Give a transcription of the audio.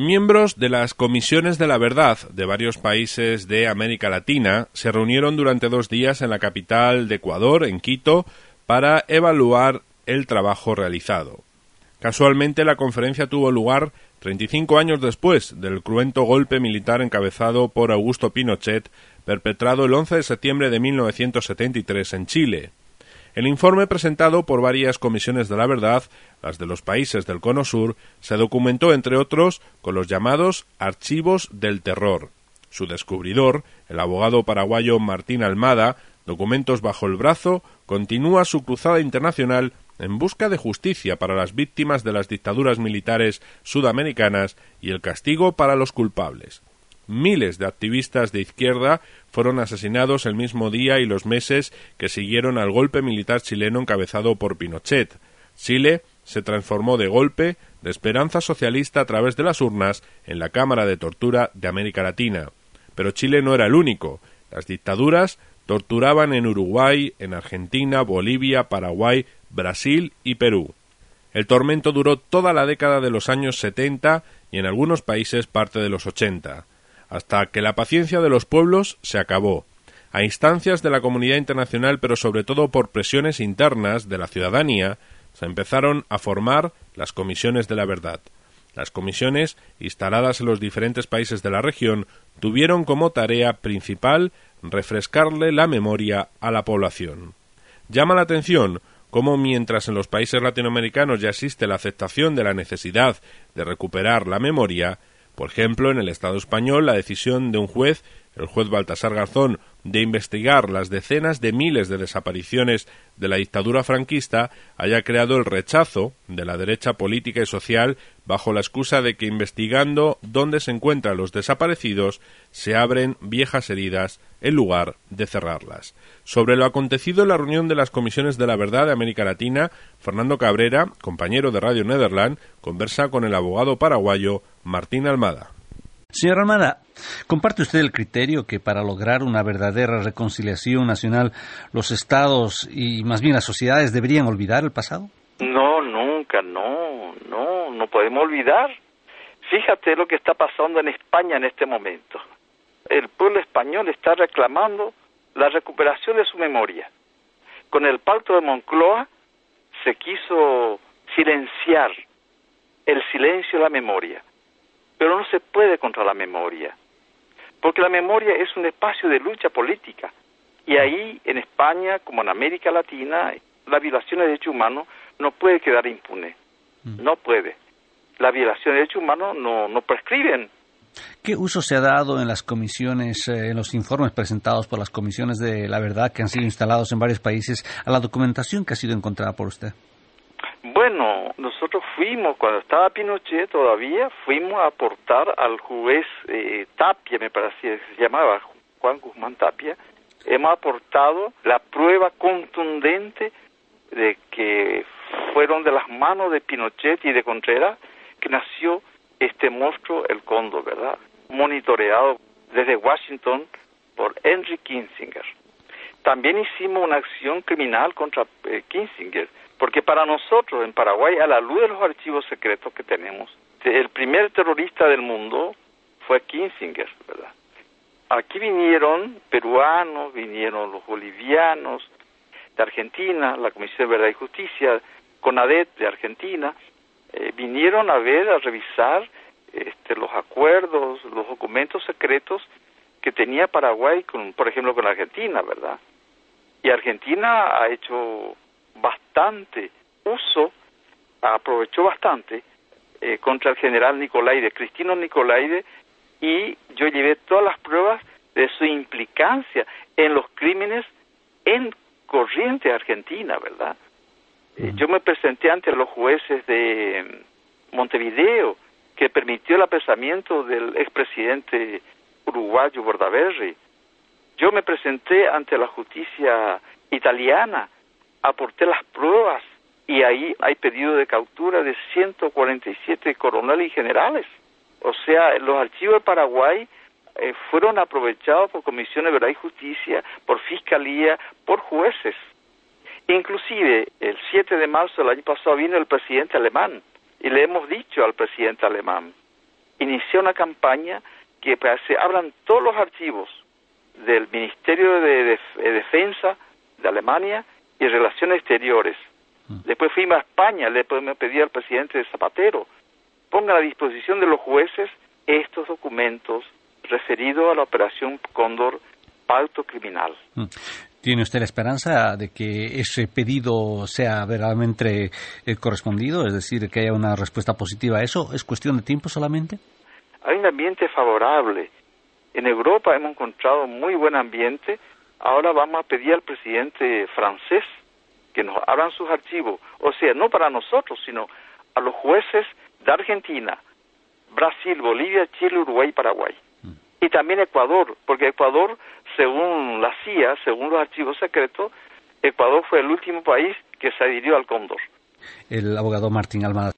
Miembros de las comisiones de la verdad de varios países de América Latina se reunieron durante 2 días en la capital de Ecuador, en Quito, para evaluar el trabajo realizado. Casualmente, la conferencia tuvo lugar 35 años después del cruento golpe militar encabezado por Augusto Pinochet, perpetrado el 11 de septiembre de 1973 en Chile. El informe presentado por varias comisiones de la verdad, las de los países del Cono Sur, se documentó, entre otros, con los llamados archivos del terror. Su descubridor, el abogado paraguayo Martín Almada, documentos bajo el brazo, continúa su cruzada internacional en busca de justicia para las víctimas de las dictaduras militares sudamericanas y el castigo para los culpables. Miles de activistas de izquierda fueron asesinados el mismo día y los meses que siguieron al golpe militar chileno encabezado por Pinochet. Chile se transformó de golpe de esperanza socialista a través de las urnas en la cámara de tortura de América Latina. Pero Chile no era el único. Las dictaduras torturaban en Uruguay, en Argentina, Bolivia, Paraguay, Brasil y Perú. El tormento duró toda la década de los años 70 y en algunos países parte de los 80. Hasta que la paciencia de los pueblos se acabó, a instancias de la comunidad internacional, pero sobre todo por presiones internas de la ciudadanía, se empezaron a formar las comisiones de la verdad. Las comisiones, instaladas en los diferentes países de la región, tuvieron como tarea principal refrescarle la memoria a la población. Llama la atención cómo, mientras en los países latinoamericanos ya existe la aceptación de la necesidad de recuperar la memoria, por ejemplo, en el Estado español, la decisión de un juez, el juez Baltasar Garzón, de investigar las decenas de miles de desapariciones de la dictadura franquista, haya creado el rechazo de la derecha política y social bajo la excusa de que investigando dónde se encuentran los desaparecidos se abren viejas heridas en lugar de cerrarlas. Sobre lo acontecido en la reunión de las comisiones de la verdad de América Latina, Fernando Cabrera, compañero de Radio Nederland, conversa con el abogado paraguayo Martín Almada. Señor Almada, ¿comparte usted el criterio que para lograr una verdadera reconciliación nacional los estados y más bien las sociedades deberían olvidar el pasado? No, nunca, no podemos olvidar. Fíjate lo que está pasando en España en este momento. El pueblo español está reclamando la recuperación de su memoria. Con el Pacto de Moncloa se quiso silenciar el silencio de la memoria. Pero no se puede contra la memoria, porque la memoria es un espacio de lucha política. Y ahí, en España, como en América Latina, la violación de derechos humanos no puede quedar impune. No puede. La violación de derechos humanos no prescriben. ¿Qué uso se ha dado en las comisiones, en los informes presentados por las comisiones de la verdad que han sido instalados en varios países, a la documentación que ha sido encontrada por usted? Bueno, nosotros fuimos, cuando estaba Pinochet todavía, fuimos a aportar al juez Tapia, me parecía que se llamaba, Juan Guzmán Tapia, hemos aportado la prueba contundente de que fueron de las manos de Pinochet y de Contreras que nació este monstruo, el Cóndor, ¿verdad? Monitoreado desde Washington por Henry Kissinger. También hicimos una acción criminal contra Kissinger, porque para nosotros en Paraguay, a la luz de los archivos secretos que tenemos, el primer terrorista del mundo fue Kissinger, ¿verdad? Aquí vinieron peruanos, vinieron los bolivianos de Argentina, la Comisión de Verdad y Justicia, CONADET de Argentina, vinieron a revisar los acuerdos, los documentos secretos que tenía Paraguay, por ejemplo, con Argentina, ¿verdad? Y Argentina ha hecho bastante uso, aprovechó bastante contra el general Nicolaide, Cristino Nicolaide, y yo llevé todas las pruebas de su implicancia en los crímenes en corriente argentina, ¿verdad? Yo me presenté ante los jueces de Montevideo, que permitió el apresamiento del expresidente uruguayo Bordaberry. Yo me presenté ante la justicia italiana, aporté las pruebas, y ahí hay pedido de captura de 147 coroneles y generales. O sea, los archivos de Paraguay fueron aprovechados por Comisión de Verdad y Justicia, por Fiscalía, por jueces. Inclusive, el 7 de marzo del año pasado vino el presidente alemán, y le hemos dicho al presidente alemán, inició una campaña que se abran todos los archivos del Ministerio de Defensa de Alemania y Relaciones Exteriores. Después fuimos a España, le podemos pedir al presidente Zapatero, ponga a la disposición de los jueces estos documentos referidos a la Operación Cóndor, pacto criminal. ¿Tiene usted la esperanza de que ese pedido sea verdaderamente correspondido? Es decir, que haya una respuesta positiva a eso. ¿Es cuestión de tiempo solamente? Hay un ambiente favorable. En Europa hemos encontrado muy buen ambiente. Ahora vamos a pedir al presidente francés que nos abran sus archivos. O sea, no para nosotros, sino a los jueces de Argentina, Brasil, Bolivia, Chile, Uruguay y Paraguay. Y también Ecuador, porque Ecuador, según la CIA, según los archivos secretos, Ecuador fue el último país que se adhirió al Cóndor. El abogado Martín Almada.